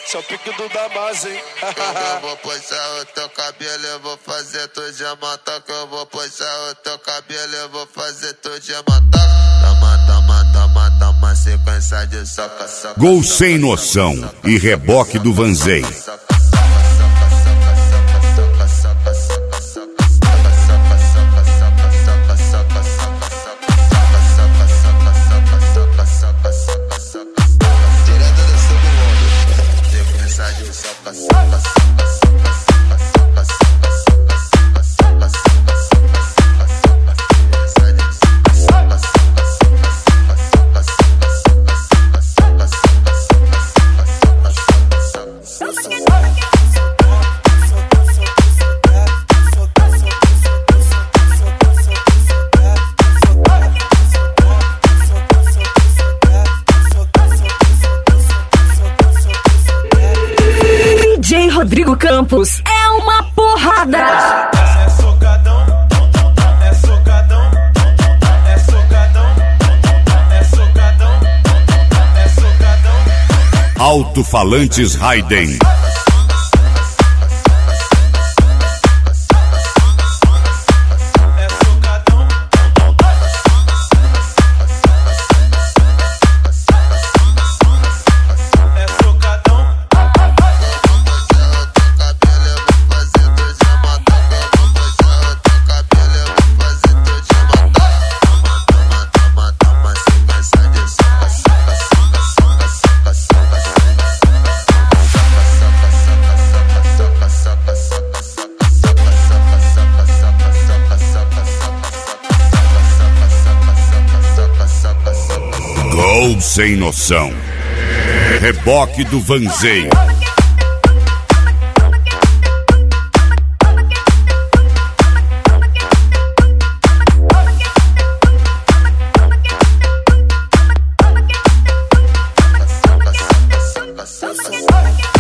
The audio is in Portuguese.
Esse é o pique do Damas, hein? Eu vou puxar o teu cabelo, eu vou fazer tu diamantão. Que eu vou puxar o teu cabelo, eu vou fazer tu diamantão. Toma, sequência de soca, soca. Gol Sem Noção e reboque do Vanzei. Rodrigo Campos é uma porrada. É socadão, é socadão, é socadão, é socadão, é socadão. Alto-falantes Raiden. Gol Sem Noção. Reboque do Vanzei. Soca, soca, soca, soca, soca.